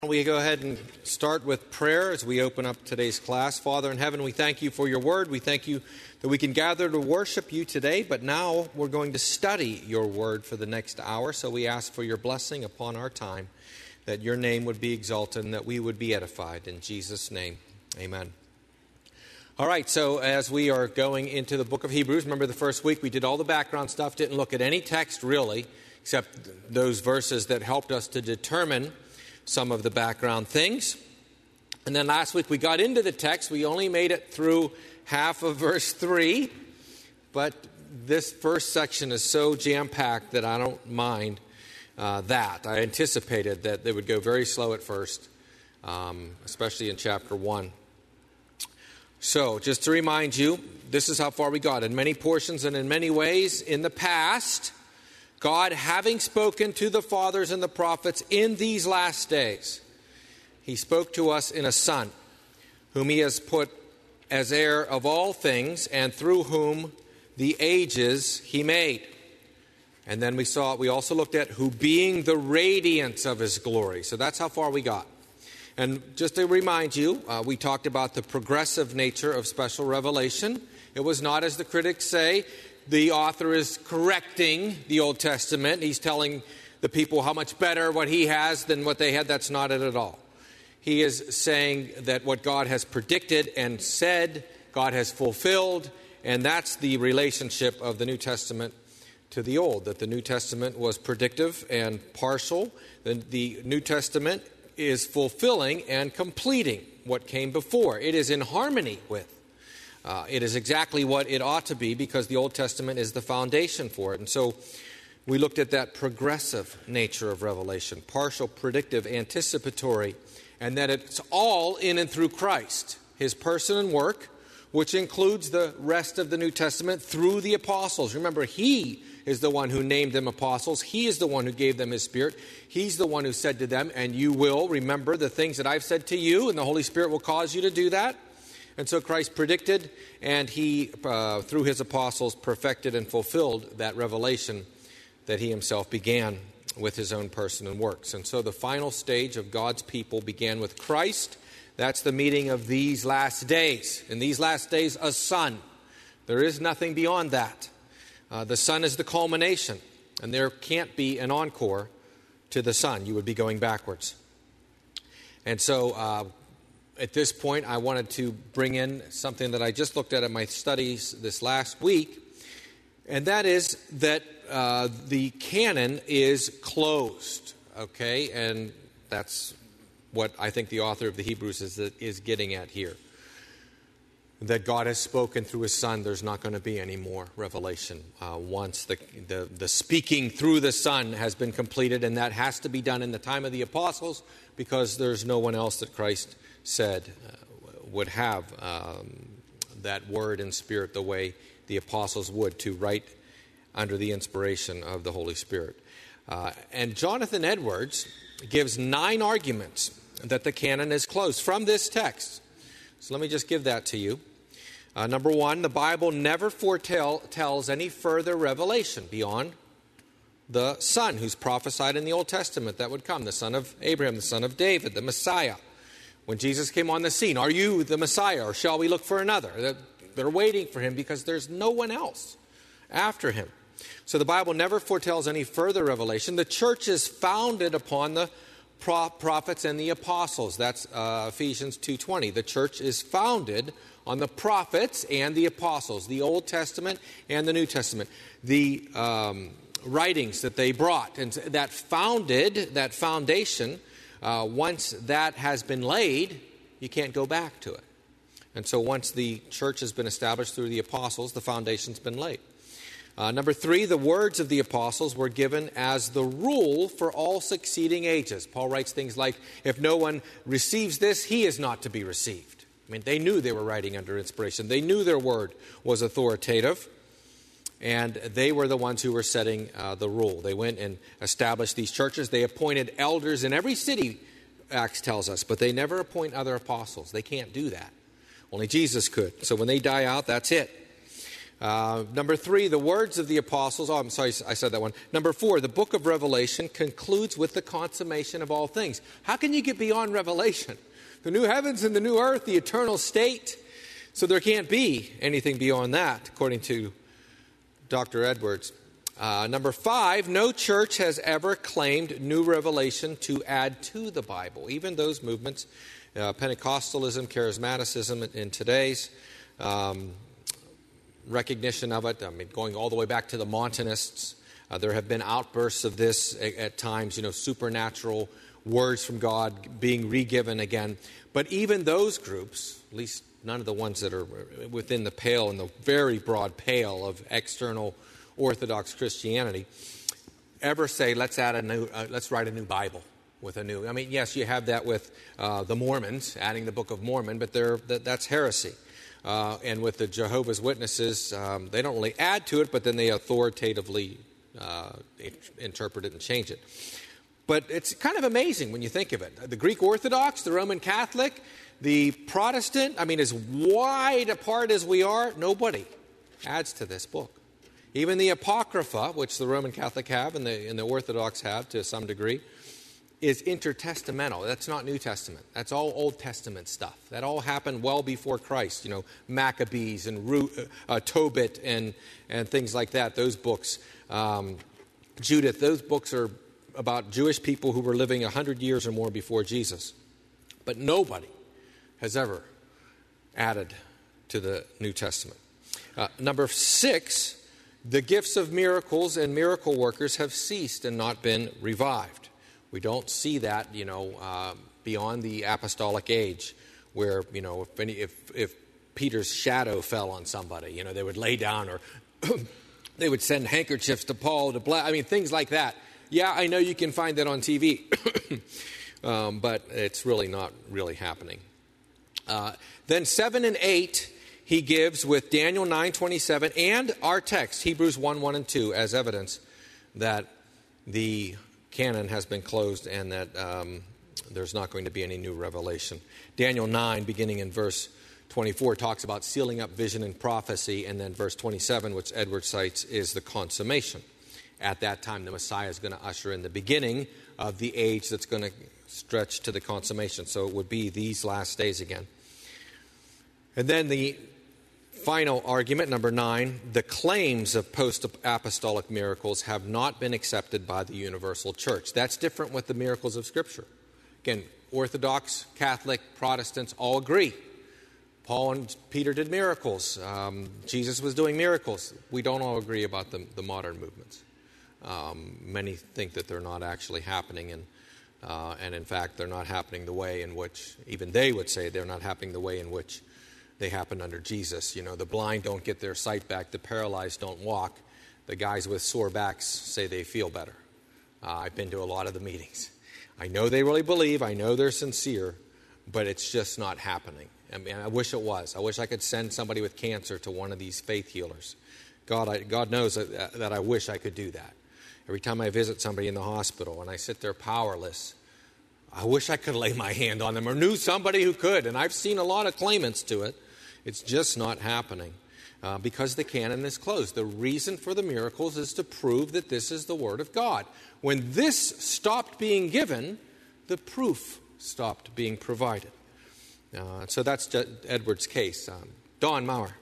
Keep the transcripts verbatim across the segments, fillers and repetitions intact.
We go ahead and start with prayer as we open up today's class. Father in heaven, we thank you for your word. We thank you that we can gather to worship you today, but now we're going to study your word for the next hour. So we ask for your blessing upon our time, that your name would be exalted and that we would be edified. In Jesus' name, amen. All right, so as we are going into the book of Hebrews, remember the first week we did all the background stuff, didn't look at any text really, except those verses that helped us to determine some of the background things. And then last week we got into the text. We only made it through half of verse three. But this first section is so jam-packed that I don't mind uh, that. I anticipated that they would go very slow at first, um, especially in chapter one. So just to remind you, this is how far we got. In many portions and in many ways in the past, God, having spoken to the fathers and the prophets in these last days, he spoke to us in a Son, whom he has put as heir of all things, and through whom the ages he made. And then we saw, we also looked at who being the radiance of his glory. So that's how far we got. And just to remind you, uh, we talked about the progressive nature of special revelation. It was not, as the critics say, the author is correcting the Old Testament. He's telling the people how much better what he has than what they had. That's not it at all. He is saying that what God has predicted and said, God has fulfilled, and that's the relationship of the New Testament to the Old, that the New Testament was predictive and partial. The, the New Testament is fulfilling and completing what came before. It is in harmony with. Uh, it is exactly what it ought to be because the Old Testament is the foundation for it. And so we looked at that progressive nature of revelation, partial, predictive, anticipatory, and that it's all in and through Christ, his person and work, which includes the rest of the New Testament through the apostles. Remember, he is the one who named them apostles. He is the one who gave them his Spirit. He's the one who said to them, and you will remember the things that I've said to you, and the Holy Spirit will cause you to do that. And so Christ predicted, and he, uh, through his apostles, perfected and fulfilled that revelation that he himself began with his own person and works. And so the final stage of God's people began with Christ. That's the meeting of these last days. In these last days, a Son. There is nothing beyond that. Uh, the Son is the culmination, and there can't be an encore to the Son. You would be going backwards. And so uh, at this point, I wanted to bring in something that I just looked at in my studies this last week, and that is that uh, the canon is closed, okay? And that's what I think the author of the Hebrews is, is getting at here. That God has spoken through his Son, there's not going to be any more revelation uh, once the, the, the speaking through the Son has been completed, and that has to be done in the time of the apostles because there's no one else that Christ said uh, would have um, that word and spirit the way the apostles would to write under the inspiration of the Holy Spirit. Uh, and Jonathan Edwards gives nine arguments that the canon is closed from this text. So let me just give that to you. Uh, number one, the Bible never foretells any further revelation beyond the Son who's prophesied in the Old Testament that would come, the son of Abraham, the son of David, the Messiah. When Jesus came on the scene, are you the Messiah or shall we look for another? They're waiting for him because there's no one else after him. So the Bible never foretells any further revelation. The church is founded upon the prophets and the apostles. That's uh, Ephesians two twenty. The church is founded on the prophets and the apostles, the Old Testament and the New Testament. The um, writings that they brought, and that founded, that foundation, uh, once that has been laid, you can't go back to it. And so once the church has been established through the apostles, the foundation's been laid. Uh, number three, the words of the apostles were given as the rule for all succeeding ages. Paul writes things like, if no one receives this, he is not to be received. I mean, they knew they were writing under inspiration. They knew their word was authoritative, and they were the ones who were setting uh, the rule. They went and established these churches. They appointed elders in every city, Acts tells us, but they never appoint other apostles. They can't do that. Only Jesus could. So when they die out, that's it. Uh, number three, the words of the apostles. Oh, I'm sorry, I said that one. Number four, the book of Revelation concludes with the consummation of all things. How can you get beyond Revelation? The new heavens and the new earth, the eternal state. So there can't be anything beyond that, according to Doctor Edwards. Uh, number five, no church has ever claimed new revelation to add to the Bible. Even those movements, uh, Pentecostalism, charismaticism in today's um, recognition of it, I mean, going all the way back to the Montanists, uh, there have been outbursts of this at, at times, you know, supernatural words from God being re-given again. But even those groups, at least none of the ones that are within the pale, in the very broad pale of external Orthodox Christianity, ever say, let's add a new, uh, let's write a new Bible with a new. I mean, yes, you have that with uh, the Mormons, adding the Book of Mormon, but they're, that, that's heresy. Uh, and with the Jehovah's Witnesses, um, they don't really add to it, but then they authoritatively uh, interpret it and change it. But it's kind of amazing when you think of it. The Greek Orthodox, the Roman Catholic, the Protestant, I mean, as wide apart as we are, nobody adds to this book. Even the Apocrypha, which the Roman Catholic have and the, and the Orthodox have to some degree, is intertestamental. That's not New Testament. That's all Old Testament stuff. That all happened well before Christ. You know, Maccabees and Ru- uh, Tobit and, and things like that. Those books, um, Judith, those books are about Jewish people who were living one hundred years or more before Jesus. But nobody has ever added to the New Testament. Uh, number six, the gifts of miracles and miracle workers have ceased and not been revived. We don't see that, you know, uh, beyond the apostolic age, where, you know, if, any, if if Peter's shadow fell on somebody, you know, they would lay down, or they would send handkerchiefs to Paul to bless. I mean, things like that. Yeah, I know you can find that on T V, um, but it's really not really happening. Uh, then seven and eight he gives with Daniel nine twenty-seven and our text, Hebrews one, one and two, as evidence that the canon has been closed and that um, there's not going to be any new revelation. Daniel nine, beginning in verse twenty-four, talks about sealing up vision and prophecy, and then verse twenty-seven, which Edward cites, is the consummation. At that time, the Messiah is going to usher in the beginning of the age that's going to stretch to the consummation. So it would be these last days again. And then the final argument, number nine, the claims of post-apostolic miracles have not been accepted by the universal church. That's different with the miracles of Scripture. Again, Orthodox, Catholic, Protestants all agree. Paul and Peter did miracles. Um, Jesus was doing miracles. We don't all agree about the, the modern movements. Um, many think that they're not actually happening, and uh, and in fact, they're not happening the way in which, even they would say they're not happening the way in which they happened under Jesus. You know, the blind don't get their sight back, the paralyzed don't walk, the guys with sore backs say they feel better. Uh, I've been to a lot of the meetings. I know they really believe, I know they're sincere, but it's just not happening. I mean, I wish it was. I wish I could send somebody with cancer to one of these faith healers. God, I, God knows that, that I wish I could do that. Every time I visit somebody in the hospital and I sit there powerless, I wish I could lay my hand on them or knew somebody who could. And I've seen a lot of claimants to it. It's just not happening uh, because the canon is closed. The reason for the miracles is to prove that this is the Word of God. When this stopped being given, the proof stopped being provided. Uh, so that's Edward's case. Um, Don Maurer.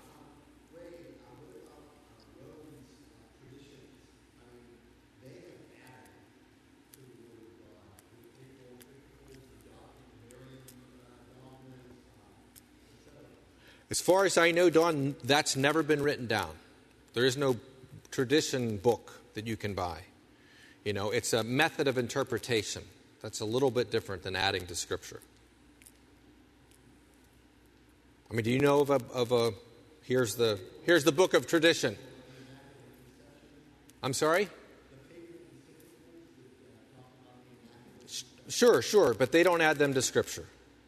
As far as I know, Don, that's never been written down. There is no tradition book that you can buy. You know, it's a method of interpretation. That's a little bit different than adding to Scripture. I mean, do you know of a, of a here's the here's the book of tradition? I'm sorry? Sure, sure, but they don't add them to Scripture.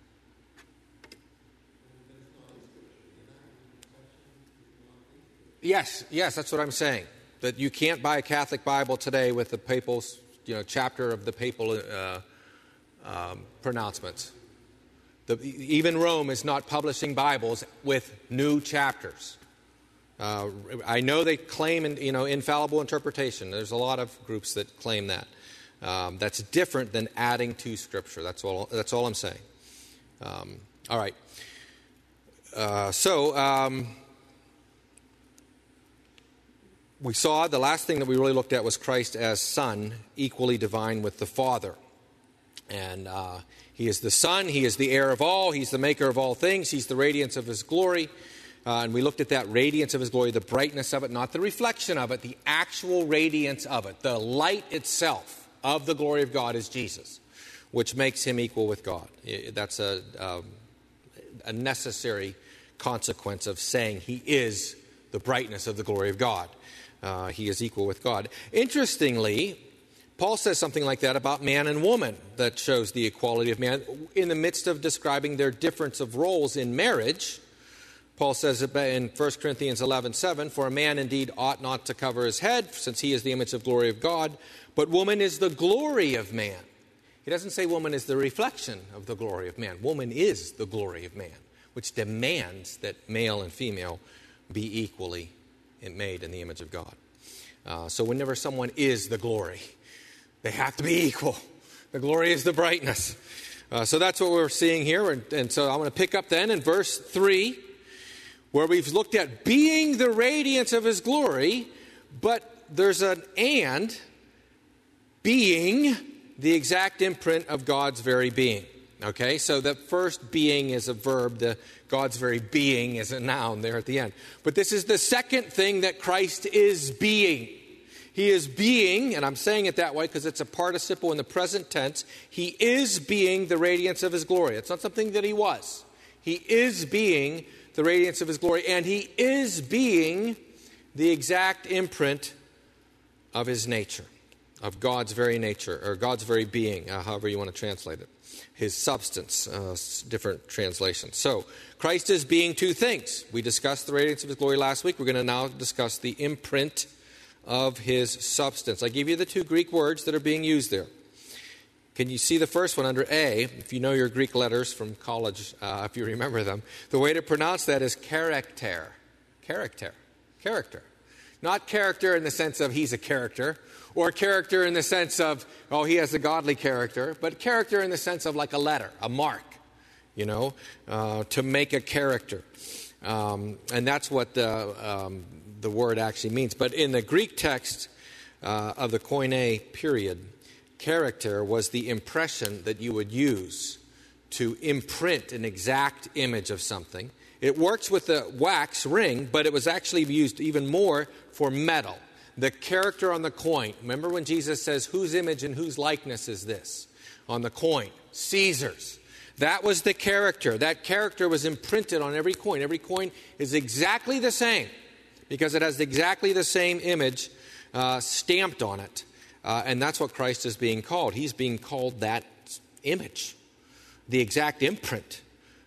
Yes, yes, that's what I'm saying. That you can't buy a Catholic Bible today with the papal, you know, chapter of the papal uh, um, pronouncements. The, even Rome is not publishing Bibles with new chapters. Uh, I know they claim, in, you know, infallible interpretation. There's a lot of groups that claim that. Um, that's different than adding to Scripture. That's all. That's all I'm saying. Um, all right. Uh, so um, we saw the last thing that we really looked at was Christ as Son, equally divine with the Father. And uh, He is the Son. He is the heir of all. He's the maker of all things. He's the radiance of His glory. Uh, and we looked at that radiance of His glory, the brightness of it, not the reflection of it, the actual radiance of it. The light itself of the glory of God is Jesus, which makes Him equal with God. That's a, um, a necessary consequence of saying He is the brightness of the glory of God. Uh, he is equal with God. Interestingly, Paul says something like that about man and woman that shows the equality of man. In the midst of describing their difference of roles in marriage, Paul says in First Corinthians eleven seven, "For a man indeed ought not to cover his head, since he is the image of glory of God, but woman is the glory of man." He doesn't say woman is the reflection of the glory of man. Woman is the glory of man, which demands that male and female be equally made in the image of God. Uh, so whenever someone is the glory, they have to be equal. The glory is the brightness. Uh, so that's what we're seeing here. And, and so I'm going to pick up then in verse three, where we've looked at being the radiance of His glory, but there's an and, being the exact imprint of God's very being. Okay, so the first being is a verb, the God's very being is a noun there at the end. But this is the second thing that Christ is being. He is being, and I'm saying it that way because it's a participle in the present tense, He is being the radiance of His glory. It's not something that He was. He is being the radiance of His glory, and He is being the exact imprint of His nature, of God's very nature, or God's very being, uh, however you want to translate it. His substance, uh, different translations. So, Christ is being two things. We discussed the radiance of His glory last week. We're going to now discuss the imprint of His substance. I give you the two Greek words that are being used there. Can you see the first one under A? If you know your Greek letters from college, uh, if you remember them, the way to pronounce that is character. Character. Character. Not character in the sense of he's a character, or character in the sense of, oh, he has a godly character, but character in the sense of like a letter, a mark, you know, uh, to make a character. Um, and that's what the, um, the word actually means. But in the Greek text uh, of the Koine period, character was the impression that you would use to imprint an exact image of something. It works with the wax ring, but it was actually used even more for metal. The character on the coin. Remember when Jesus says, whose image and whose likeness is this? On the coin. Caesar's. That was the character. That character was imprinted on every coin. Every coin is exactly the same because it has exactly the same image uh, stamped on it. Uh, and that's what Christ is being called. He's being called that image, the exact imprint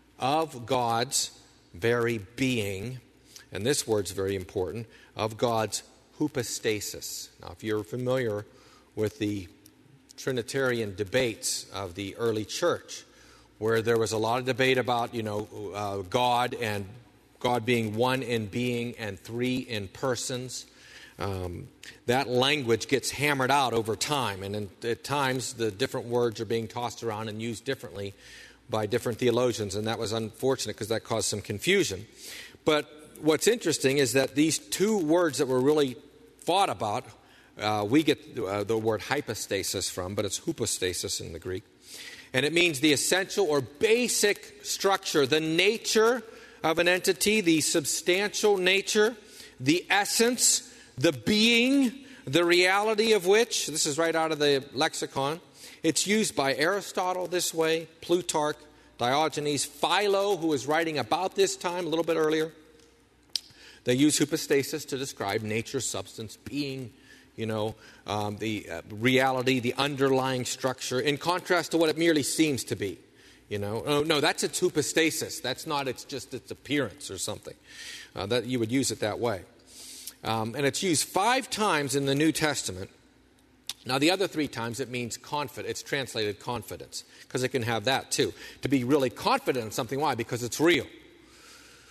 of God's very being. And this word's very important, of God's hypostasis. Now, if you're familiar with the Trinitarian debates of the early church, where there was a lot of debate about, you know, uh, God and God being one in being and three in persons, um, that language gets hammered out over time. And in, at times, the different words are being tossed around and used differently by different theologians. And that was unfortunate because that caused some confusion. But what's interesting is that these two words that were really fought about, uh, we get uh, the word hypostasis from, but it's hypostasis in the Greek. And it means the essential or basic structure, the nature of an entity, the substantial nature, the essence, the being, the reality of which, this is right out of the lexicon. It's used by Aristotle this way, Plutarch, Diogenes, Philo, who was writing about this time a little bit earlier. They use hypostasis to describe nature, substance, being, you know, um, the uh, reality, the underlying structure, in contrast to what it merely seems to be. You know, oh, no, that's its hypostasis. That's not its just its appearance or something. Uh, that you would use it that way. Um, and it's used five times in the New Testament. Now, the other three times it means confident. It's translated confidence, because it can have that too. To be really confident in something. Why? Because it's real.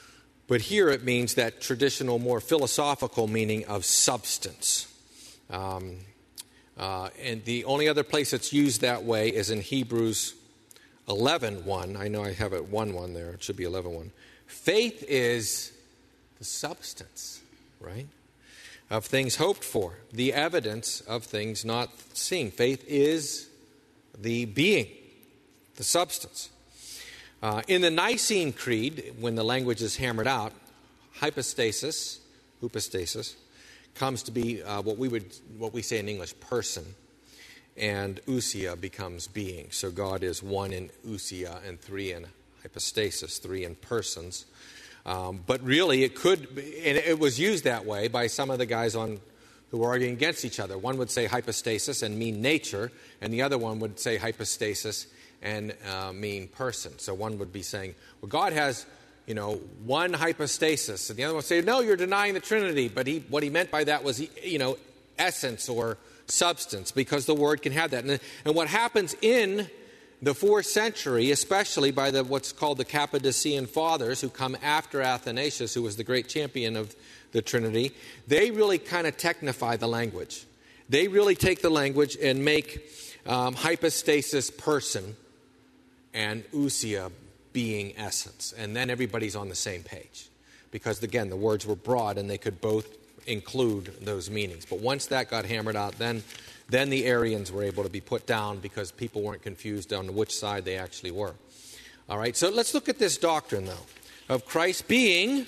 But here it means that traditional, more philosophical meaning of substance. Um, uh, and the only other place it's used that way is in Hebrews eleven one. I know I have it one one there. It should be eleven one. Faith is the substance, right, of things hoped for, the evidence of things not seen. Faith is the being, the substance. Uh, in the Nicene Creed, when the language is hammered out, hypostasis, hypostasis, comes to be uh, what we would, what we say in English, person, and ousia becomes being. So God is one in ousia and three in hypostasis, three in persons. Um, but really, it could, and it was used that way by some of the guys on who were arguing against each other. One would say hypostasis and mean nature, and the other one would say hypostasis and uh, mean person. So one would be saying, well, God has, you know, one hypostasis. And the other one would say, no, you're denying the Trinity. But he, what he meant by that was, you know, essence or substance, because the word can have that. And, and what happens in the fourth century, especially by the what's called the Cappadocian Fathers, who come after Athanasius, who was the great champion of the Trinity, they really kind of technify the language. They really take the language and make um, hypostasis person and ousia being essence. And then everybody's on the same page. Because, again, the words were broad and they could both include those meanings. But once that got hammered out, then, then the Arians were able to be put down because people weren't confused on which side they actually were. All right, so let's look at this doctrine, though, of Christ being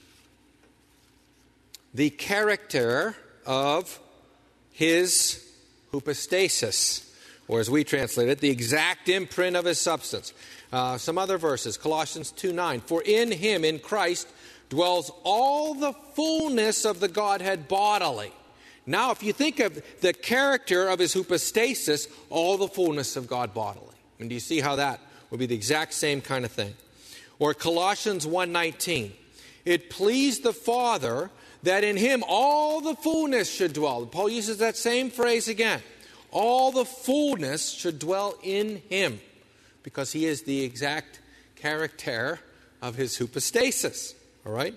the character of his hypostasis, or as we translate it, the exact imprint of his substance. Uh, some other verses, Colossians two nine. For in him, in Christ, dwells all the fullness of the Godhead bodily. Now, if you think of the character of his hypostasis, all the fullness of God bodily. And do you see how that would be the exact same kind of thing? Or Colossians one nineteen. It pleased the Father that in him all the fullness should dwell. Paul uses that same phrase again. All the fullness should dwell in him, because he is the exact character of his hypostasis. All right?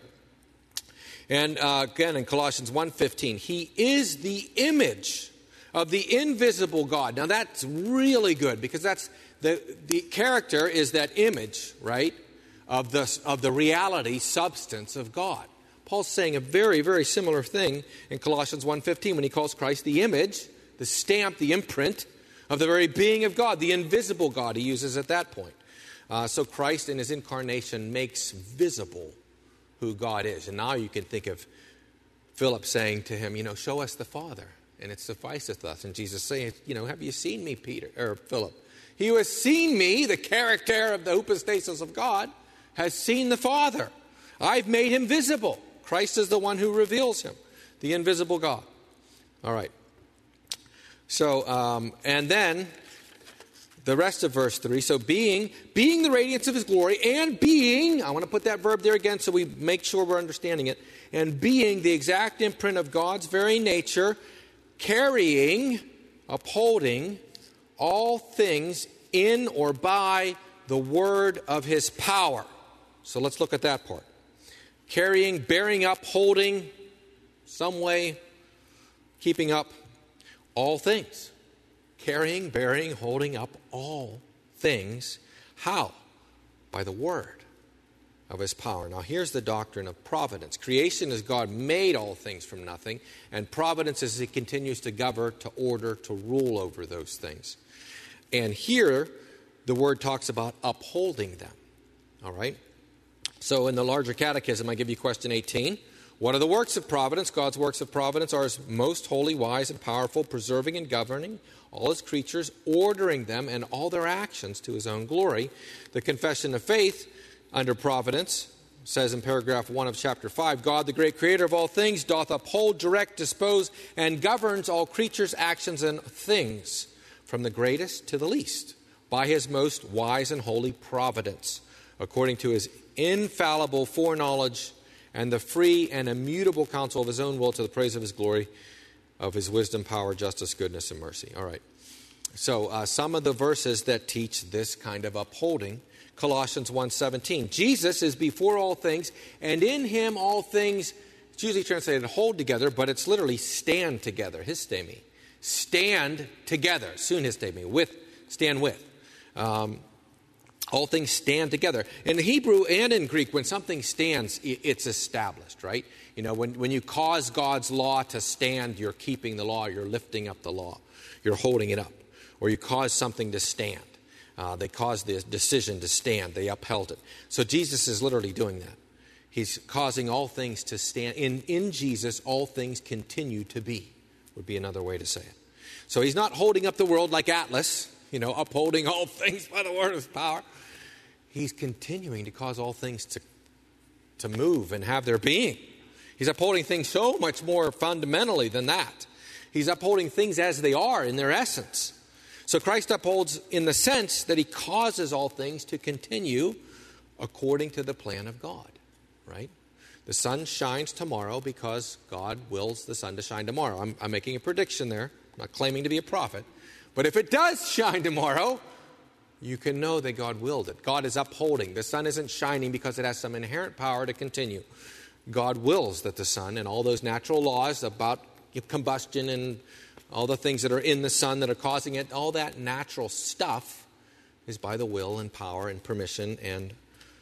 And uh, again, in Colossians one fifteen, he is the image of the invisible God. Now that's really good, because that's the, the character is that image, right, of the, of the reality, substance of God. Paul's saying a very, very similar thing in Colossians one fifteen when he calls Christ the image, the stamp, the imprint of the very being of God, the invisible God he uses at that point. Uh, so Christ in his incarnation makes visible who God is. And now you can think of Philip saying to him, you know, show us the Father, and it sufficeth us. And Jesus saying, you know, have you seen me, Peter, or Philip? He who has seen me, the character of the hypostasis of God, has seen the Father. I've made him visible. Christ is the one who reveals him, the invisible God. All right. So, um, and then the rest of verse three. So being, being the radiance of his glory, and being, I want to put that verb there again so we make sure we're understanding it, and being the exact imprint of God's very nature, carrying, upholding all things in or by the word of his power. So let's look at that part. Carrying, bearing up, holding, some way, keeping up all things. Carrying, bearing, holding up all things. How? By the word of his power. Now here's the doctrine of providence. Creation is God made all things from nothing, and providence is he continues to govern, to order, to rule over those things. And here the word talks about upholding them. All right? So in the larger catechism, I give you question eighteen. What are the works of providence? God's works of providence are his most holy, wise, and powerful, preserving and governing all his creatures, ordering them and all their actions to his own glory. The Confession of Faith under providence says in paragraph one of chapter five, God, the great creator of all things, doth uphold, direct, dispose, and governs all creatures' actions and things, from the greatest to the least, by his most wise and holy providence, according to his infallible foreknowledge and the free and immutable counsel of his own will, to the praise of his glory, of his wisdom, power, justice, goodness, and mercy. All right. So uh, some of the verses that teach this kind of upholding, Colossians one seventeen. Jesus is before all things, and in him all things, it's usually translated hold together, but it's literally stand together, histemi. Stand together, soon histemi, with, stand with. Um, all things stand together. In Hebrew and in Greek, when something stands, it's established, right? You know, when, when you cause God's law to stand, you're keeping the law, you're lifting up the law, you're holding it up. Or you cause something to stand. Uh, they caused the decision to stand. They upheld it. So Jesus is literally doing that. He's causing all things to stand. In, in Jesus, all things continue to be, would be another way to say it. So he's not holding up the world like Atlas, you know, upholding all things by the word of his power. He's continuing to cause all things to, to move and have their being. He's upholding things so much more fundamentally than that. He's upholding things as they are in their essence. So Christ upholds in the sense that he causes all things to continue according to the plan of God, right? The sun shines tomorrow because God wills the sun to shine tomorrow. I'm, I'm making a prediction there. I'm not claiming to be a prophet. But if it does shine tomorrow, you can know that God willed it. God is upholding. The sun isn't shining because it has some inherent power to continue. God wills that the sun and all those natural laws about combustion and all the things that are in the sun that are causing it, all that natural stuff is by the will and power and permission and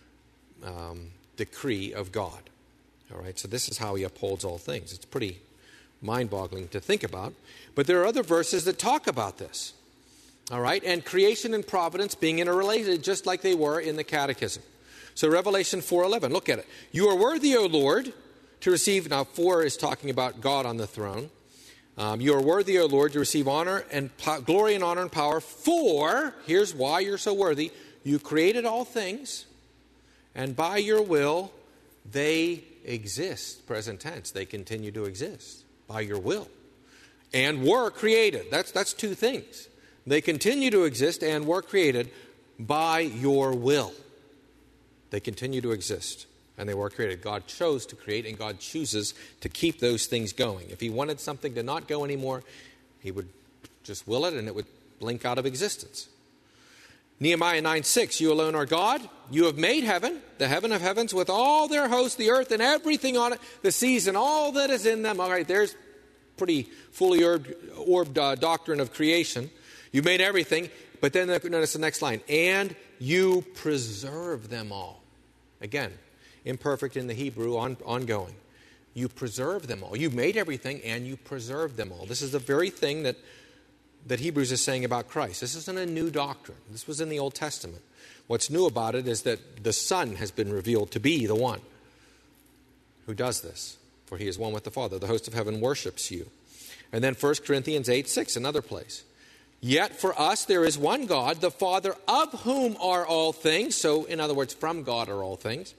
um, decree of God. All right, so this is how he upholds all things. It's pretty mind-boggling to think about. But there are other verses that talk about this. All right, and creation and providence being interrelated just like they were in the Catechism. So Revelation four eleven, look at it. You are worthy, O Lord, to receive, now four is talking about God on the throne. Um, you are worthy, O Lord, to receive honor and po- glory and honor and power, for, here's why you're so worthy, you created all things, and by your will they exist. Present tense, they continue to exist by your will. And were created. That's, that's two things. They continue to exist and were created by your will. They continue to exist. And they were created. God chose to create, and God chooses to keep those things going. If he wanted something to not go anymore, he would just will it, and it would blink out of existence. Nehemiah nine six, you alone are God. You have made heaven, the heaven of heavens, with all their hosts, the earth and everything on it, the seas and all that is in them. All right, there's pretty fully orbed, orbed uh, doctrine of creation. You made everything, but then notice the next line. And you preserve them all. Again, imperfect in the Hebrew, on, ongoing. You preserve them all. You made everything and you preserve them all. This is the very thing that, that Hebrews is saying about Christ. This isn't a new doctrine. This was in the Old Testament. What's new about it is that the Son has been revealed to be the one who does this. For he is one with the Father. The host of heaven worships you. And then First Corinthians eight six, another place. Yet for us there is one God, the Father, of whom are all things. So, in other words, from God are all things.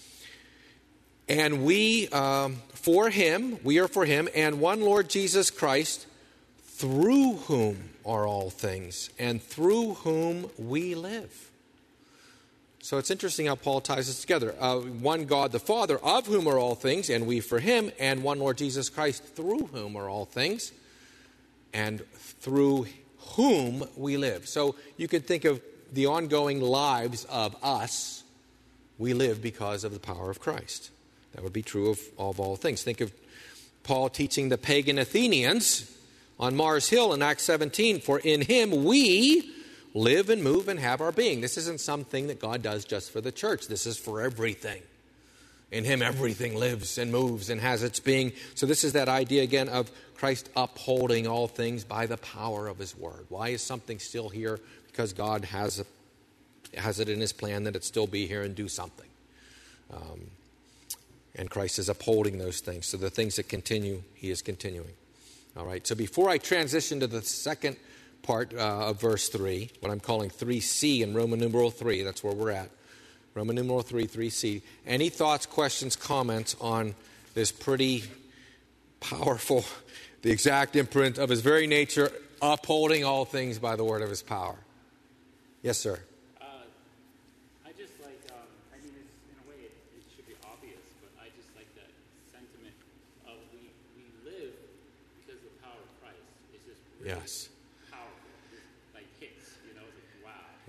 And we, um, for him, we are for him, and one Lord Jesus Christ, through whom are all things, and through whom we live. So it's interesting how Paul ties this together. Uh, one God, the Father, of whom are all things, and we for him, and one Lord Jesus Christ, through whom are all things, and through whom we live. So you could think of the ongoing lives of us. We live because of the power of Christ. That would be true of, of all things. Think of Paul teaching the pagan Athenians on Mars Hill in Acts seventeen, for in him we live and move and have our being. This isn't something that God does just for the church. This is for everything. In him everything lives and moves and has its being. So this is that idea again of Christ upholding all things by the power of his word. Why is something still here? Because God has, a, has it in his plan that it still be here and do something. Um, and Christ is upholding those things. So the things that continue, he is continuing. All right, so before I transition to the second part uh, of verse three, what I'm calling three C in Roman numeral three, that's where we're at. Roman numeral three, three C. Any thoughts, questions, comments on this pretty powerful, the exact imprint of his very nature, upholding all things by the word of his power? Yes, sir. Uh, I just like, um, I mean, it's, in a way it, it should be obvious, but I just like that sentiment of we, we live because of the power of Christ. It's just really Yes. powerful.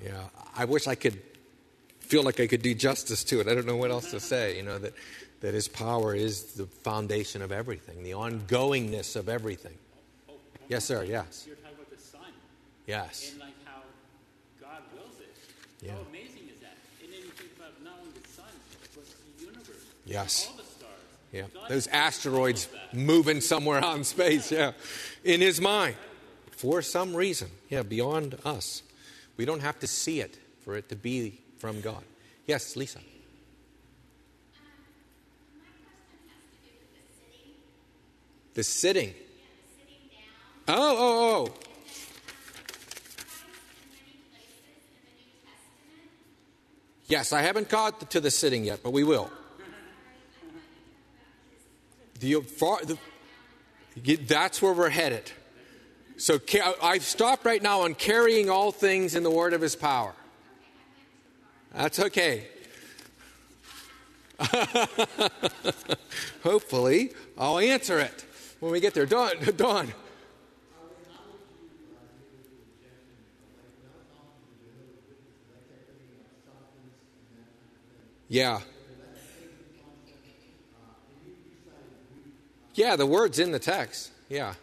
Yeah, I wish I could feel like I could do justice to it. I don't know what else to say, you know, that, that his power is the foundation of everything, the ongoingness of everything. Oh, oh, Yes, sir, yes. You're talking about the sun. Yes. And like how God wills it. Yeah. How amazing is that? And then you think about not only the sun, but the universe. Yes. All the stars. Yeah, God those has asteroids all of that. moving somewhere out in space, yeah, in his mind, for some reason, yeah, beyond us. We don't have to see it for it to be from God. Yes, Lisa. Um, my question has to do with the sitting. The sitting. Yeah, the sitting down. Oh, oh, oh. And then um, Christ in many places in the New Testament. Yes, I haven't got to the sitting yet, but we will. The, far, the, that's where we're headed. So I've stopped right now on carrying all things in the word of his power. That's okay. Hopefully, I'll answer it when we get there. Dawn, Dawn. Yeah. Yeah, the word's in the text. Yeah.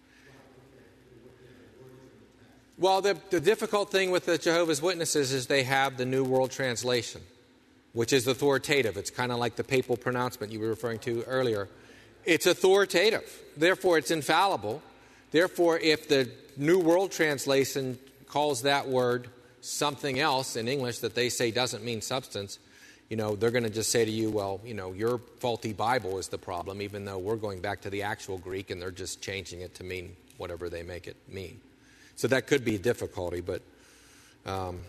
Well, the, the difficult thing with the Jehovah's Witnesses is they have the New World Translation, which is authoritative. It's kind of like the papal pronouncement you were referring to earlier. It's authoritative. Therefore, it's infallible. Therefore, if the New World Translation calls that word something else in English that they say doesn't mean substance, you know, they're going to just say to you, well, you know, your faulty Bible is the problem, even though we're going back to the actual Greek and they're just changing it to mean whatever they make it mean. So that could be a difficulty, but um,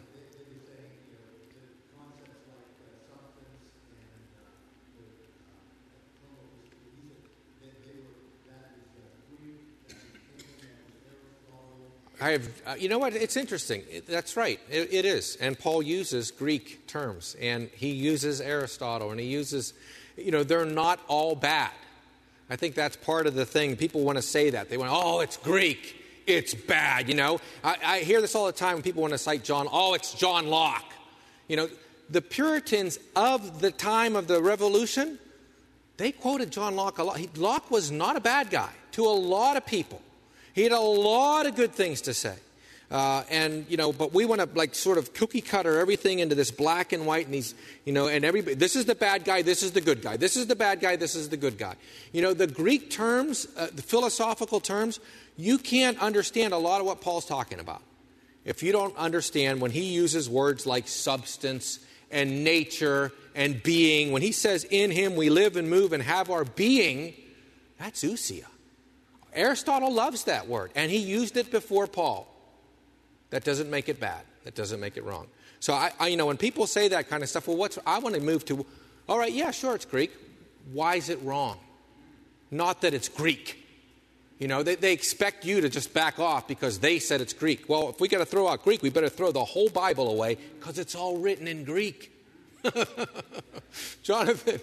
I have, uh, you know what, it's interesting. It, that's right, it, it is. And Paul uses Greek terms, and he uses Aristotle, and he uses, you know, they're not all bad. I think that's part of the thing. People want to say that. They want, oh, it's Greek, it's bad, you know. I, I hear this all the time when people want to cite John, oh, it's John Locke. You know, the Puritans of the time of the Revolution, they quoted John Locke a lot. He, Locke was not a bad guy to a lot of people. He had a lot of good things to say. Uh, and, you know, but we want to, like, sort of cookie cutter everything into this black and white and these, you know, and everybody, this is the bad guy, this is the good guy. This is the bad guy, this is the good guy. You know, the Greek terms, uh, the philosophical terms, you can't understand a lot of what Paul's talking about if you don't understand when he uses words like substance and nature and being. When he says, in him we live and move and have our being, that's ousia. Aristotle loves that word, and he used it before Paul. That doesn't make it bad. That doesn't make it wrong. So, I, I, you know, when people say that kind of stuff, well, what's, I want to move to, all right, yeah, sure, it's Greek. Why is it wrong? Not that it's Greek. You know, they, they expect you to just back off because they said it's Greek. Well, if we got to throw out Greek, we better throw the whole Bible away because it's all written in Greek. Jonathan.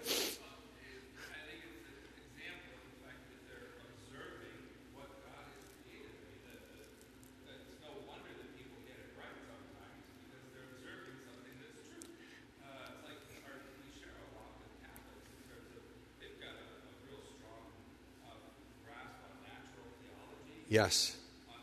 Yes.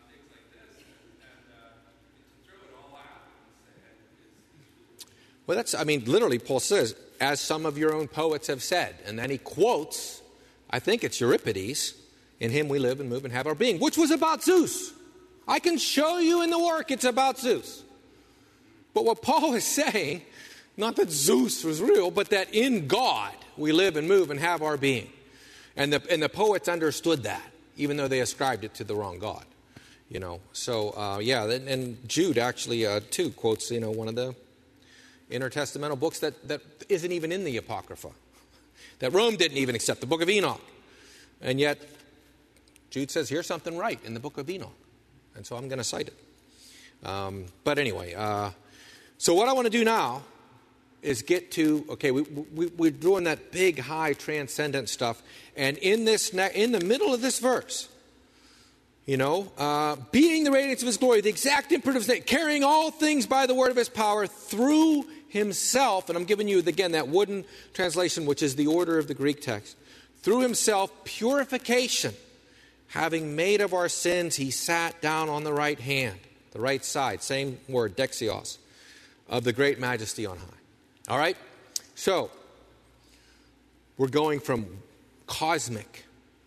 Well, that's, I mean, literally, Paul says, as some of your own poets have said. And then he quotes, I think it's Euripides, in him we live and move and have our being, which was about Zeus. I can show you in the work it's about Zeus. But what Paul is saying, not that Zeus was real, but that in God we live and move and have our being. And the, and the poets understood that, even though they ascribed it to the wrong God, you know. So, uh, yeah, and, and Jude actually, uh, too, quotes, you know, one of the intertestamental books that, that isn't even in the Apocrypha, that Rome didn't even accept, the Book of Enoch. And yet, Jude says, here's something right in the Book of Enoch. And so I'm going to cite it. Um, but anyway, uh, so what I want to do now is get to, okay, we, we, we're doing that big, high, transcendent stuff. And in this, in the middle of this verse, You know, uh, being the radiance of his glory, the exact imprint of his name, carrying all things by the word of his power through himself. And I'm giving you, again, that wooden translation, which is the order of the Greek text. Through himself, purification. Having made of our sins, he sat down on the right hand, the right side, same word, dexios, of the great majesty on high. All right? So, we're going from cosmic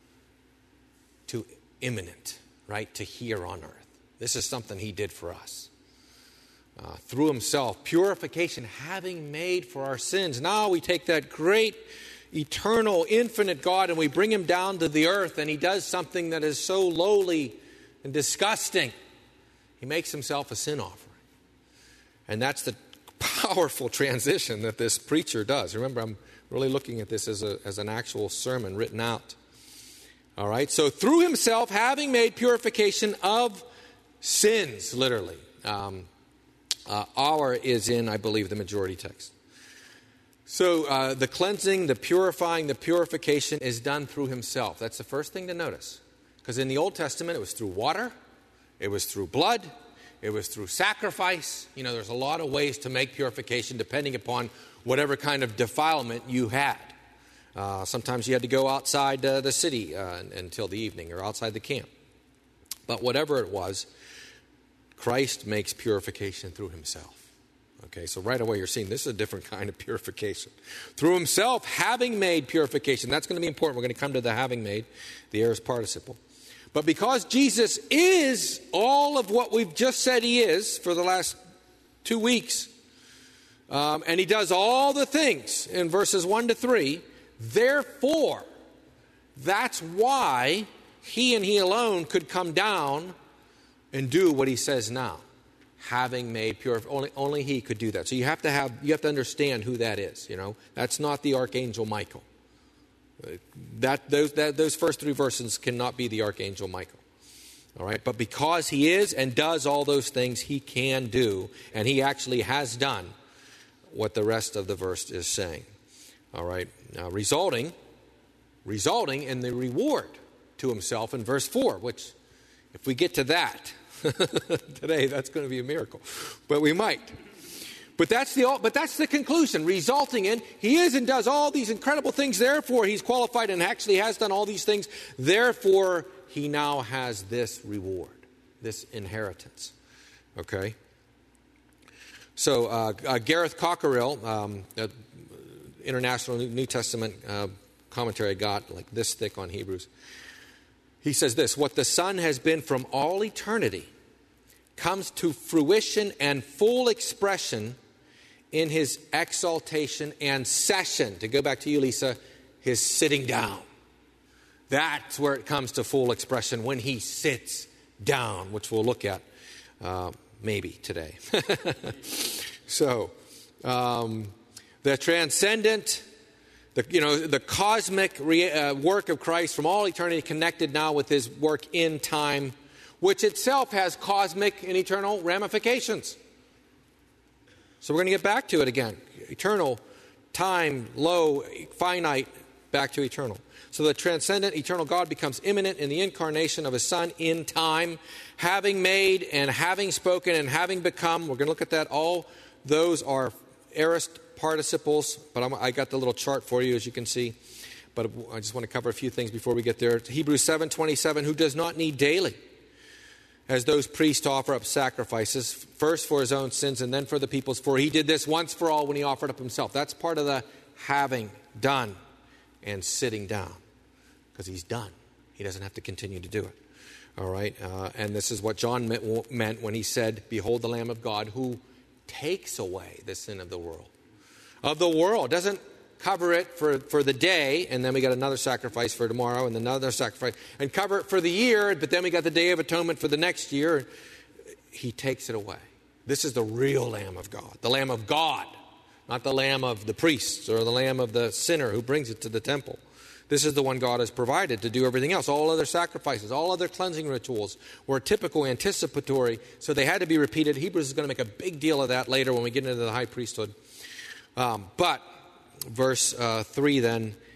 to imminent, right, to here on earth. This is something he did for us. Uh, through himself, purification, having made for our sins. Now we take that great, eternal, infinite God and we bring him down to the earth, and he does something that is so lowly and disgusting. He makes himself a sin offering. And that's the powerful transition that this preacher does. Remember, I'm really looking at this as a, as an actual sermon written out. All right, so through himself, having made purification of sins, literally. Um, uh, our is in, I believe, the majority text. So uh, the cleansing, the purifying, the purification is done through himself. That's the first thing to notice. Because in the Old Testament, it was through water, it was through blood, it was through sacrifice. You know, there's a lot of ways to make purification depending upon whatever kind of defilement you had. Uh, sometimes you had to go outside uh, the city uh, until the evening or outside the camp. But whatever it was, Christ makes purification through himself. Okay, so right away you're seeing this is a different kind of purification. Through himself, having made purification. That's going to be important. We're going to come to the having made, the aorist participle. But because Jesus is all of what we've just said he is for the last two weeks, um, and he does all the things in verses one to three, therefore, that's why he and he alone could come down and do what he says now, having made pure. Only, only he could do that. So you have to have, you have to understand who that is. You know, that's not the archangel Michael. That those that, those first three verses cannot be the archangel Michael. All right, but because he is and does all those things, he can do, and he actually has done what the rest of the verse is saying. All right, now resulting, resulting in the reward to himself in verse four, which if we get to that today, that's going to be a miracle, but we might. But that's the but that's the conclusion, resulting in he is and does all these incredible things. Therefore, he's qualified and actually has done all these things. Therefore, he now has this reward, this inheritance. Okay. So uh, uh, Gareth Cockerill, um, uh, International New Testament uh, commentary I got like this thick on Hebrews. He says this: what the Son has been from all eternity comes to fruition and full expression in his exaltation and session. To go back to you, Lisa, his sitting down. That's where it comes to full expression, when he sits down, which we'll look at uh, maybe today. So, um, the transcendent, the, you know, the cosmic re- uh, work of Christ from all eternity connected now with his work in time, which itself has cosmic and eternal ramifications. So we're going to get back to it again. Eternal, time, low, finite, back to eternal. So the transcendent, eternal God becomes immanent in the incarnation of his Son in time, having made and having spoken and having become. We're going to look at that. All those are aorist participles, but I'm, I got the little chart for you, as you can see. But I just want to cover a few things before we get there. Hebrews seven twenty-seven, who does not need daily, as those priests, to offer up sacrifices, first for his own sins and then for the people's, for he did this once for all when he offered up himself. That's part of the having done and sitting down, because he's done. He doesn't have to continue to do it. All right, uh, and this is what John meant, meant when he said, behold the Lamb of God who takes away the sin of the world. Of the world. Doesn't cover it for, for the day, and then we got another sacrifice for tomorrow, and another sacrifice, and cover it for the year, but then we got the Day of Atonement for the next year. He takes it away. This is the real Lamb of God, the Lamb of God, not the Lamb of the priests or the Lamb of the sinner who brings it to the temple. This is the one God has provided to do everything else. All other sacrifices, all other cleansing rituals were typical, anticipatory, so they had to be repeated. Hebrews is going to make a big deal of that later when we get into the high priesthood. Um, but Verse uh, three then,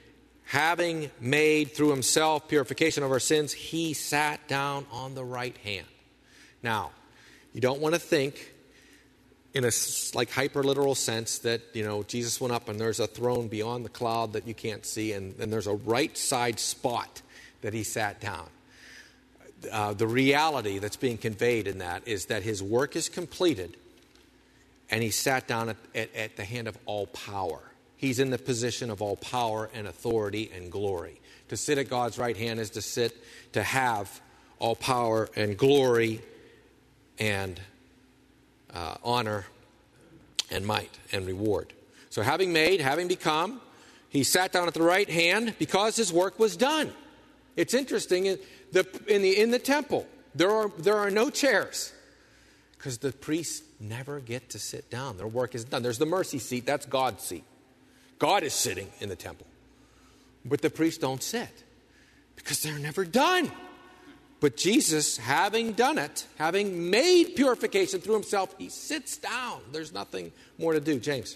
having made through himself purification of our sins, he sat down on the right hand. Now, you don't want to think in a like hyper-literal sense that, you know, Jesus went up and there's a throne beyond the cloud that you can't see, and, and there's a right side spot that he sat down. Uh, the reality that's being conveyed in that is that his work is completed and he sat down at, at, at the hand of all power. He's in the position of all power and authority and glory. To sit at God's right hand is to sit, to have all power and glory and uh, honor and might and reward. So having made, having become, he sat down at the right hand because his work was done. It's interesting, in the, in the, in the temple, there are, there are no chairs because the priests never get to sit down. Their work is done. There's the mercy seat. That's God's seat. God is sitting in the temple. But the priests don't sit because they're never done. But Jesus, having done it, having made purification through himself, he sits down. There's nothing more to do. James.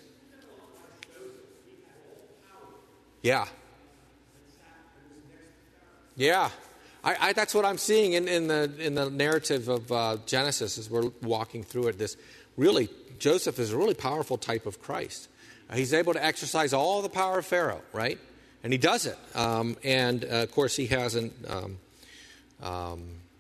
Yeah. Yeah. I, I, that's what I'm seeing in, in the in the narrative of uh, Genesis as we're walking through it. This really, Joseph is a really powerful type of Christ. Uh, he's able to exercise all the power of Pharaoh, right? And he does it. Um, and, uh, of course, he hasn't... Um, um,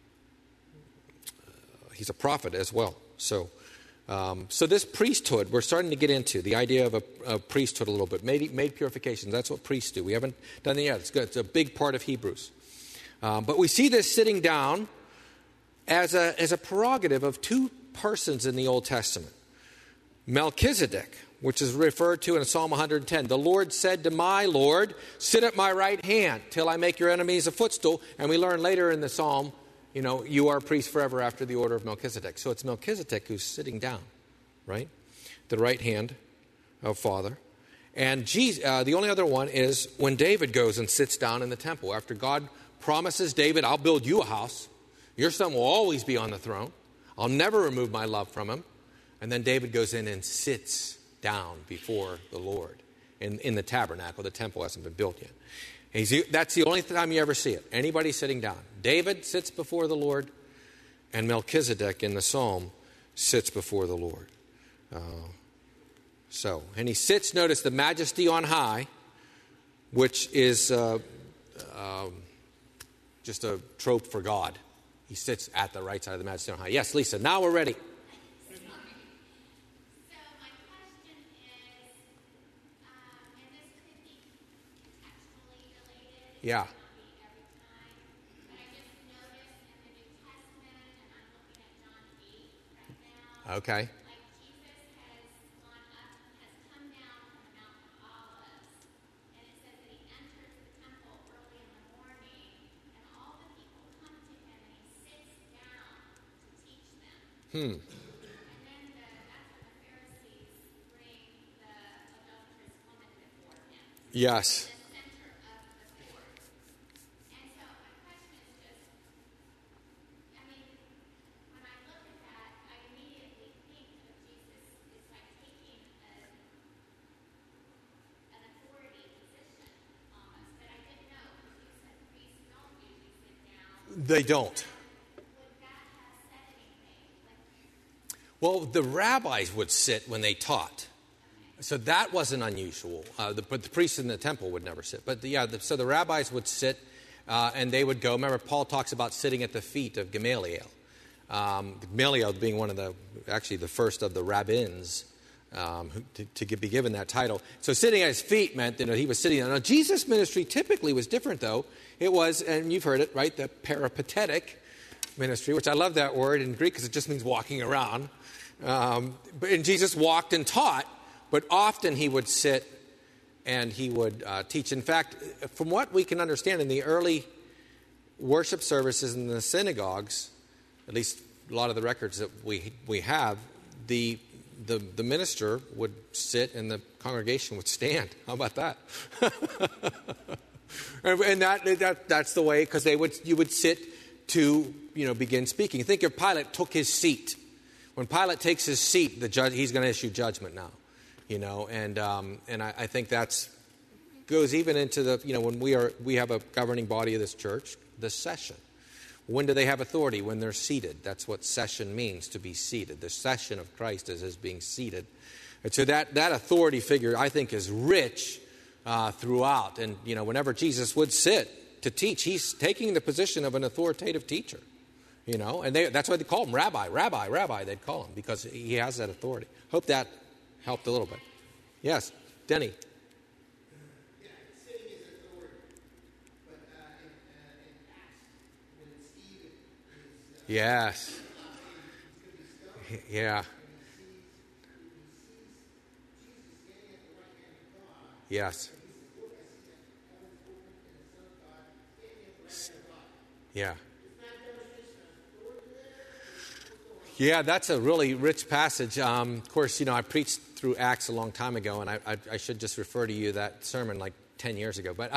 he's a prophet as well. So um, so this priesthood, we're starting to get into the idea of a, a priesthood a little bit. Made, made purification, that's what priests do. We haven't done it yet. It's good. It's a big part of Hebrews. Um, but we see this sitting down as a, as a prerogative of two persons in the Old Testament. Melchizedek, which is referred to in Psalm one hundred ten. The Lord said to my Lord, sit at my right hand till I make your enemies a footstool. And we learn later in the Psalm, you know, you are a priest forever after the order of Melchizedek. So it's Melchizedek who's sitting down, right? The right hand of Father. And Jesus, uh, the only other one is when David goes and sits down in the temple. After God promises David, I'll build you a house. Your son will always be on the throne. I'll never remove my love from him. And then David goes in and sits down before the Lord in, in the tabernacle. The temple hasn't been built yet. He's, that's the only time you ever see it. Anybody sitting down. David sits before the Lord, and Melchizedek in the psalm sits before the Lord. Uh, so, and he sits, notice the majesty on high, which is uh, um, just a trope for God. He sits at the right side of the majesty on high. Yes, Lisa, now we're ready. Yeah. Okay. Hmm. And then the, that's when the Pharisees bring the adulterous woman before him. Yes. They don't. Well, the rabbis would sit when they taught. So that wasn't unusual. Uh, the, but the priests in the temple would never sit. But the, yeah, the, so the rabbis would sit uh, and they would go. Remember, Paul talks about sitting at the feet of Gamaliel. Um, Gamaliel being one of the, actually the first of the rabbins um, who, to, to be given that title. So sitting at his feet meant that you know, he was sitting there. Now, Jesus' ministry typically was different, though. It was, and you've heard it, right, the peripatetic ministry, which I love that word in Greek because it just means walking around. Um, but, and Jesus walked and taught, but often he would sit and he would uh, teach. In fact, from what we can understand in the early worship services in the synagogues, at least a lot of the records that we we have, the the, the minister would sit and the congregation would stand. How about that? And that, that that's the way, because they would you would sit to you know begin speaking. Think if Pilate took his seat. When Pilate takes his seat, the judge he's going to issue judgment now, you know. And um, and I, I think that's goes even into the, you know, when we are we have a governing body of this church, the session. When do they have authority? When they're seated. That's what session means, to be seated. The session of Christ is as being seated. And so that, that authority figure, I think, is rich uh, throughout. And, you know, whenever Jesus would sit to teach, he's taking the position of an authoritative teacher. You know, and they, that's why they call him rabbi, rabbi, rabbi, they'd call him, because he has that authority. Hope that helped a little bit. Yes, Denny. Yes. Yeah. Yes. Yeah. Yeah, that's a really rich passage. Um, of course, you know, I preached through Acts a long time ago, and I, I, I should just refer to you that sermon like ten years ago. But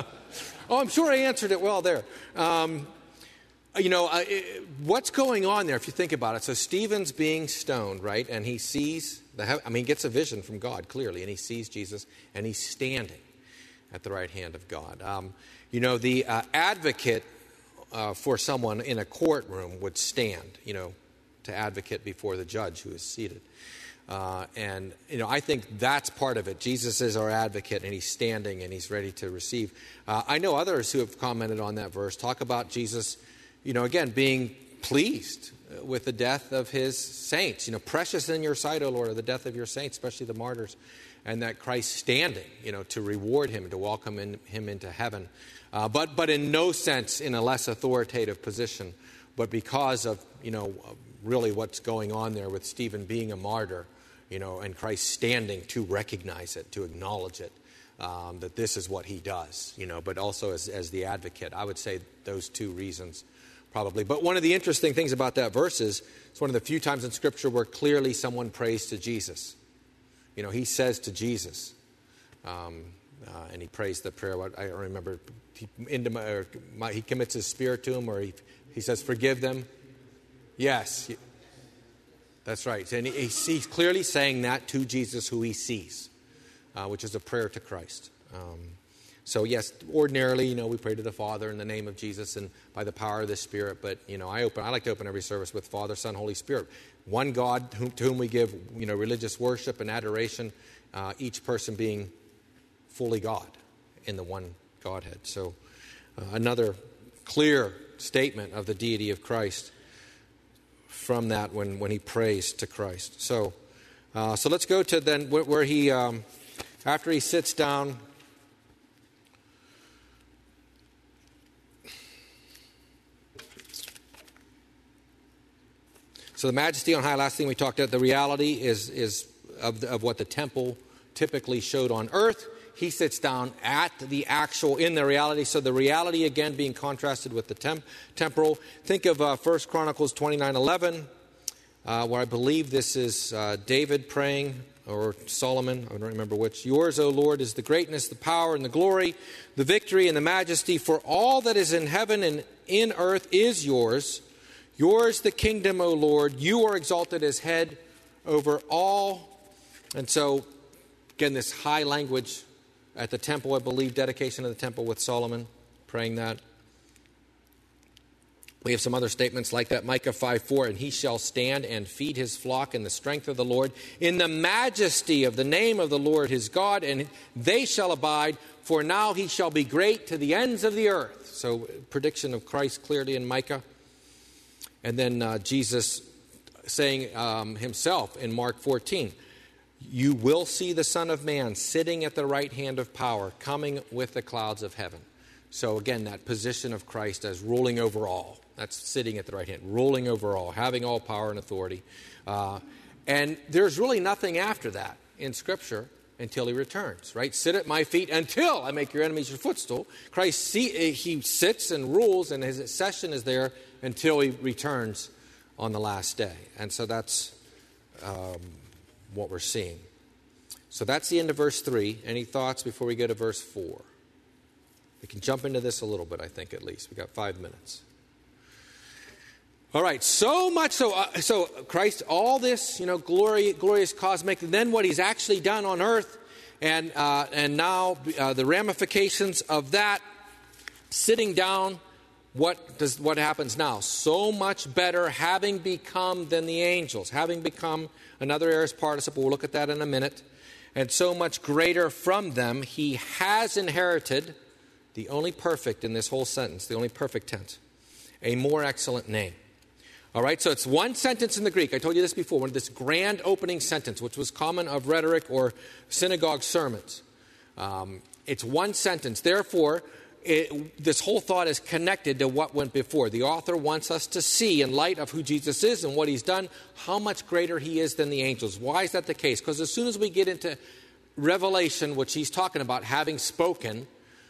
oh, I'm sure I answered it well there. Um, you know, uh, it, what's going on there, if you think about it? So Stephen's being stoned, right? And he sees, the I mean, he gets a vision from God, clearly, and he sees Jesus, and he's standing at the right hand of God. Um, you know, the uh, advocate uh, for someone in a courtroom would stand, you know, to advocate before the judge who is seated. Uh, and, you know, I think that's part of it. Jesus is our advocate, and he's standing, and he's ready to receive. Uh, I know others who have commented on that verse talk about Jesus, you know, again, being pleased with the death of his saints. You know, precious in your sight, O Lord, are the death of your saints, especially the martyrs. And that Christ standing, you know, to reward him, to welcome in, him into heaven. Uh, but, but in no sense in a less authoritative position, but because of, you know, really what's going on there with Stephen being a martyr, you know, and Christ standing to recognize it, to acknowledge it, um, that this is what he does, you know, but also as, as the advocate. I would say those two reasons probably. But one of the interesting things about that verse is it's one of the few times in Scripture where clearly someone prays to Jesus. You know, he says to Jesus, um, uh, and he prays the prayer. I don't remember, he, into my, or my, he commits his spirit to him, or he, he says, forgive them. Yes, that's right. And he's, he's clearly saying that to Jesus who he sees, uh, which is a prayer to Christ. Um, so yes, ordinarily, you know, we pray to the Father in the name of Jesus and by the power of the Spirit. But, you know, I open, I like to open every service with Father, Son, Holy Spirit. One God whom, to whom we give, you know, religious worship and adoration, uh, each person being fully God in the one Godhead. So uh, another clear statement of the deity of Christ from that when, when he prays to Christ. So uh, so let's go to then where, where he, um, after he sits down, so the majesty on high, last thing we talked about, the reality is, is of, the, of what the temple typically showed on earth. He sits down at the actual, in the reality. So the reality, again, being contrasted with the temp, temporal. Think of uh, First Chronicles twenty-nine eleven, uh, where I believe this is uh, David praying, or Solomon, I don't remember which. Yours, O Lord, is the greatness, the power, and the glory, the victory, and the majesty. For all that is in heaven and in earth is yours. Yours the kingdom, O Lord. You are exalted as head over all. And so, again, this high language at the temple, I believe, dedication of the temple with Solomon, praying that. We have some other statements like that. Micah five four, and he shall stand and feed his flock in the strength of the Lord, in the majesty of the name of the Lord his God, and they shall abide, for now he shall be great to the ends of the earth. So, prediction of Christ clearly in Micah. And then uh, Jesus saying um, himself in Mark fourteen, you will see the Son of Man sitting at the right hand of power, coming with the clouds of heaven. So again, that position of Christ as ruling over all. That's sitting at the right hand, ruling over all, having all power and authority. Uh, and there's really nothing after that in Scripture until he returns, right? Sit at my feet until I make your enemies your footstool. Christ, see, he sits and rules, and his session is there until he returns on the last day. And so that's um, what we're seeing. So that's the end of verse three. Any thoughts before we go to verse four? We can jump into this a little bit, I think, at least. We've got five minutes. All right, so much so, uh, so Christ, all this, you know, glory, glorious cosmic, and then what he's actually done on earth, And, uh, and now uh, the ramifications of that, sitting down, what does what happens now? So much better having become than the angels, having become another aorist participle. We'll look at that in a minute. And so much greater from them, he has inherited, the only perfect in this whole sentence, the only perfect tense, a more excellent name. All right, so it's one sentence in the Greek. I told you this before, one of this grand opening sentence, which was common of rhetoric or synagogue sermons. Um, it's one sentence. Therefore, it, this whole thought is connected to what went before. The author wants us to see, in light of who Jesus is and what he's done, how much greater he is than the angels. Why is that the case? Because as soon as we get into Revelation, which he's talking about, having spoken,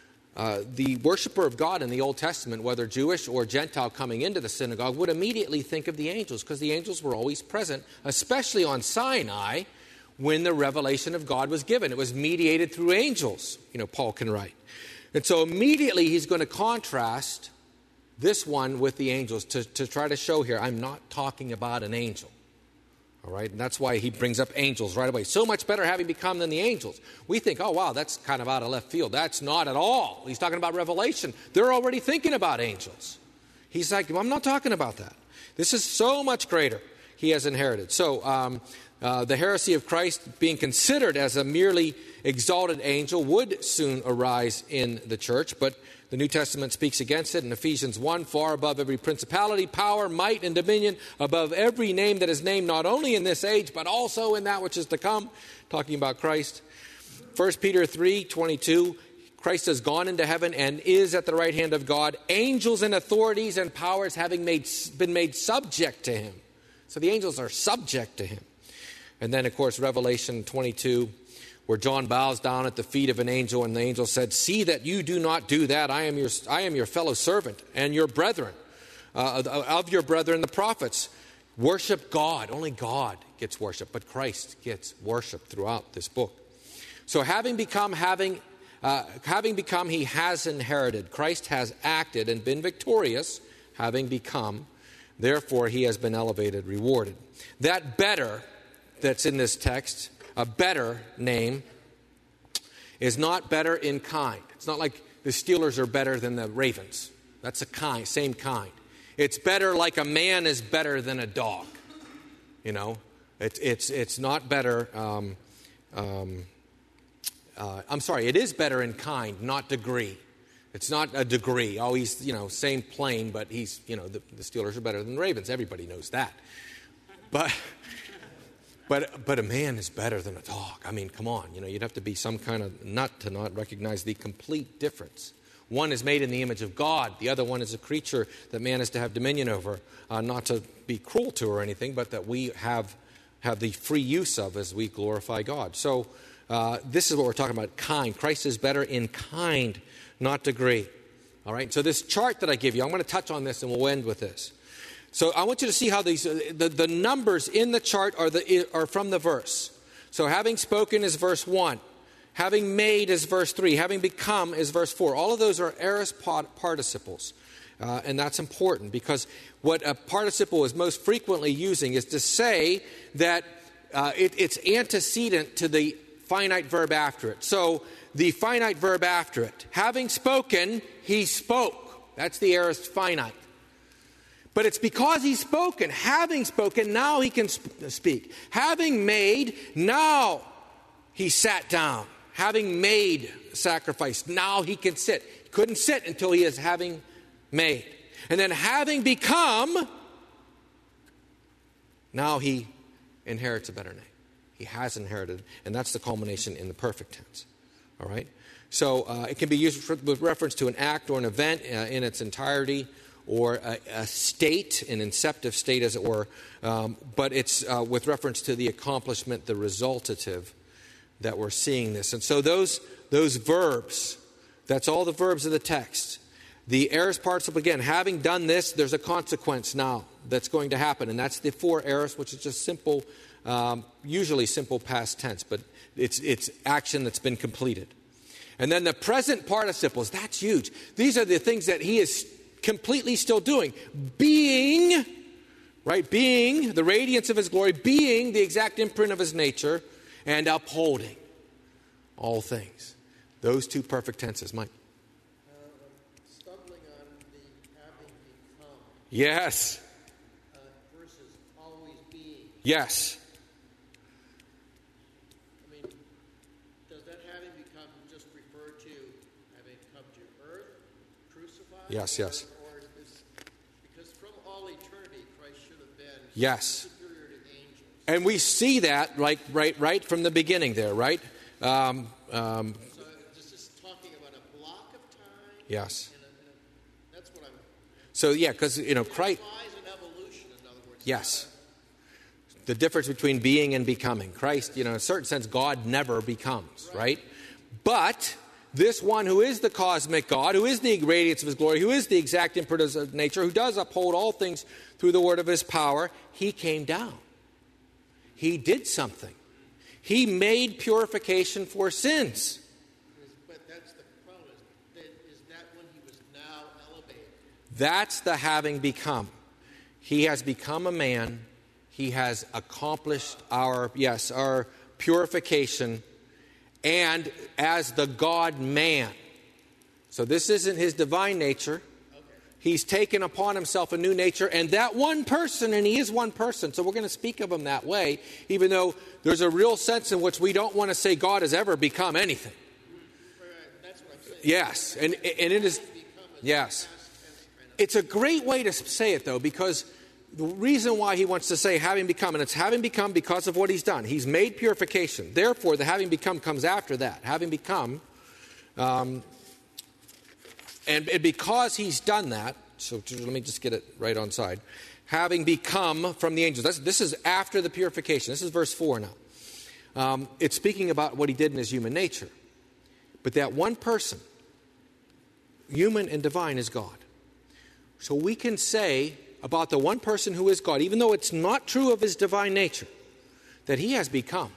Uh, the worshiper of God in the Old Testament, whether Jewish or Gentile coming into the synagogue, would immediately think of the angels, because the angels were always present, especially on Sinai when the revelation of God was given. It was mediated through angels, you know, Paul can write. And so immediately he's going to contrast this one with the angels to, to try to show here, I'm not talking about an angel. All right, and that's why he brings up angels right away. So much better having become than the angels. We think, oh, wow, that's kind of out of left field. That's not at all. He's talking about Revelation. They're already thinking about angels. He's like, well, I'm not talking about that. This is so much greater he has inherited. So um, uh, the heresy of Christ being considered as a merely exalted angel would soon arise in the church, but the New Testament speaks against it in Ephesians one, far above every principality, power, might, and dominion, above every name that is named, not only in this age, but also in that which is to come, talking about Christ. First Peter three, twenty-two, Christ has gone into heaven and is at the right hand of God, angels and authorities and powers having made, been made subject to him. So the angels are subject to him. And then, of course, Revelation twenty-two, where John bows down at the feet of an angel, and the angel said, see that you do not do that. I am your, I am your fellow servant and your brethren, uh, of your brethren, the prophets. Worship God. Only God gets worship, but Christ gets worship throughout this book. So having become, having, uh, having become, he has inherited. Christ has acted and been victorious, having become. Therefore, he has been elevated, rewarded. That better that's in this text, a better name, is not better in kind. It's not like the Steelers are better than the Ravens. That's a kind, same kind. It's better like a man is better than a dog. You know, it's it's it's not better. Um, um, uh, I'm sorry, it is better in kind, not degree. It's not a degree. Oh, he's, you know, same plane, but he's, you know, the, the Steelers are better than the Ravens. Everybody knows that. But. But but a man is better than a dog. I mean, come on. You know, you'd have to be some kind of nut to not recognize the complete difference. One is made in the image of God. The other one is a creature that man is to have dominion over. Uh, not to be cruel to or anything, but that we have have the free use of as we glorify God. So uh, this is what we're talking about, kind. Christ is better in kind, not degree. All right? So this chart that I give you, I'm going to touch on this and we'll end with this. So I want you to see how these uh, the, the numbers in the chart are the are from the verse. So having spoken is verse one. Having made is verse three. Having become is verse four. All of those are aorist participles. Uh, and that's important because what a participle is most frequently using is to say that uh, it, it's antecedent to the finite verb after it. So the finite verb after it. Having spoken, he spoke. That's the aorist finite. But it's because he's spoken. Having spoken, now he can sp- speak. Having made, now he sat down. Having made sacrifice, now he can sit. He couldn't sit until he is having made. And then having become, now he inherits a better name. He has inherited, and that's the culmination in the perfect tense. All right? So uh, it can be used for, with reference to an act or an event uh, in its entirety, or a, a state, an inceptive state, as it were, um, but it's uh, with reference to the accomplishment, the resultative, that we're seeing this. And so those those verbs, that's all the verbs of the text. The aorist participle, again, having done this, there's a consequence now that's going to happen, and that's the four aorist, which is just simple, um, usually simple past tense, but it's it's action that's been completed. And then the present participles, that's huge. These are the things that he is completely still doing. Being, right, being the radiance of his glory, being the exact imprint of his nature, and upholding. all things. Those two perfect tenses. Mike? Uh, I'm stumbling on the having become Yes. uh, versus always being. Yes. I mean, does that having become just refer to having come to earth, crucified? Yes, or, yes. Or is, because from all eternity, Christ should have been Yes. superior to angels. And we see that like right right from the beginning there, right? Um, um, So this is talking about a block of time. yes. And a, and a, that's what I'm. So yeah, because you know It Christ. implies an evolution, in other words. Yes. The difference between being and becoming. Christ, you know, in a certain sense, God never becomes, right? But this one who is the cosmic God, who is the radiance of his glory, who is the exact imprint of his nature, who does uphold all things through the word of his power, he came down. He did something. He made purification for sins. But that's the problem. Is that, is that when he was now elevated? That's the having become. He has become a man. He has accomplished our, yes, our purification, and as the God-man. So this isn't his divine nature. He's taken upon himself a new nature, and that one person, and he is one person, so we're going to speak of him that way, even though there's a real sense in which we don't want to say God has ever become anything. That's what I'm saying. Yes, and, and it is, yes. It's a great way to say it, though, because the reason why he wants to say having become, and it's having become because of what he's done. He's made purification. Therefore, the having become comes after that. Having become, um, and, and because he's done that, so let me just get it right on side. Having become from the angels. That's, this is after the purification. This is verse four now. Um, it's speaking about what he did in his human nature. But that one person, human and divine, is God. So we can say about the one person who is God, even though it's not true of his divine nature, that he has become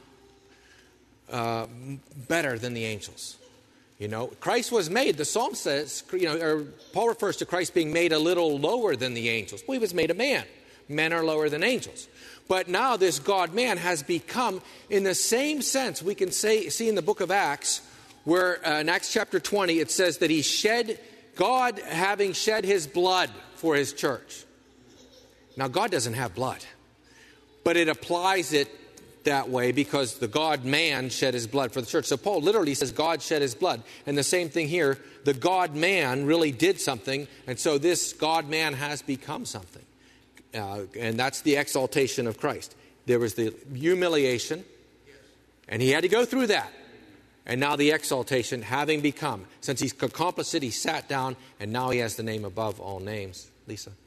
uh, better than the angels. You know, Christ was made, the psalm says, you know, or Paul refers to Christ being made a little lower than the angels. Well, he was made a man. Men are lower than angels. But now this God-man has become, in the same sense, we can say, see in the book of Acts, where uh, in Acts chapter twenty, it says that he shed, God having shed his blood for his church. Now, God doesn't have blood, but it applies it that way because the God-man shed his blood for the church. So Paul literally says God shed his blood. And the same thing here, the God-man really did something, and so this God-man has become something. Uh, and that's the exaltation of Christ. There was the humiliation, and he had to go through that. And now the exaltation, having become. Since he's accomplished it, he sat down, and now he has the name above all names. Lisa? So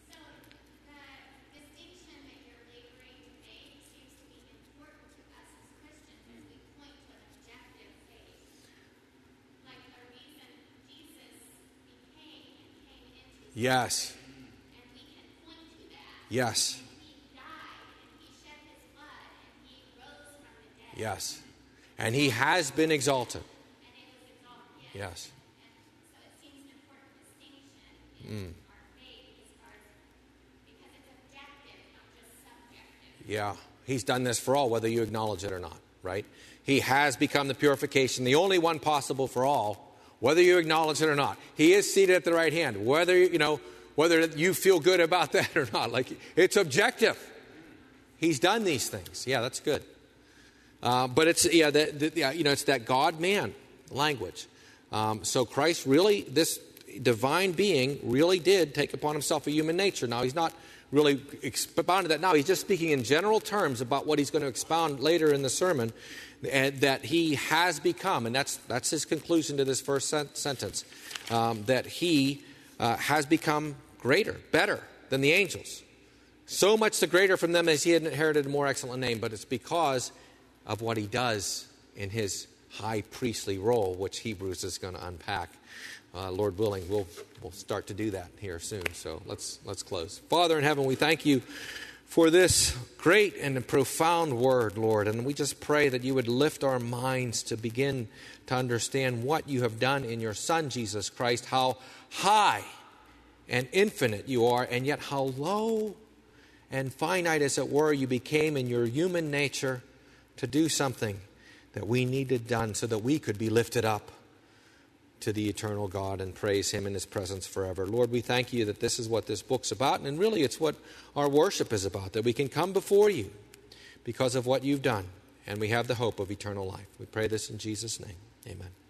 the distinction that you're laboring to make seems to be important to us as Christians as we point to an objective faith. Like the reason Jesus became and came into Yes. and we can point to that. Yes. He died and he shed his blood and he rose from the dead. Yes. And he has been exalted. And it was exalted. Yes. And so it seems an important distinction in our faith as far as because it's objective, not just subjective. Yeah. He's done this for all, whether you acknowledge it or not, right? He has become the purification, the only one possible for all, whether you acknowledge it or not. He is seated at the right hand, whether, you know, whether you feel good about that or not. Like, it's objective. He's done these things. Yeah, that's good. Uh, but it's, yeah, the, the, yeah, you know, it's that God-man language. Um, so Christ really, this divine being really did take upon himself a human nature. Now, he's not really expounded that now. He's just speaking in general terms about what he's going to expound later in the sermon, and that he has become, and that's that's his conclusion to this first sen- sentence, um, that he uh, has become greater, better than the angels. So much the greater from them as he had inherited a more excellent name, but it's because of what he does in his high priestly role, which Hebrews is going to unpack. Uh, Lord willing, we'll we'll start to do that here soon. So let's let's close. Father in heaven, we thank you for this great and profound word, Lord, and we just pray that you would lift our minds to begin to understand what you have done in your Son, Jesus Christ, how high and infinite you are, and yet how low and finite, as it were, you became in your human nature to do something that we needed done so that we could be lifted up to the eternal God and praise Him in His presence forever. Lord, we thank You that this is what this book's about, and really it's what our worship is about, that we can come before You because of what You've done, and we have the hope of eternal life. We pray this in Jesus' name. Amen.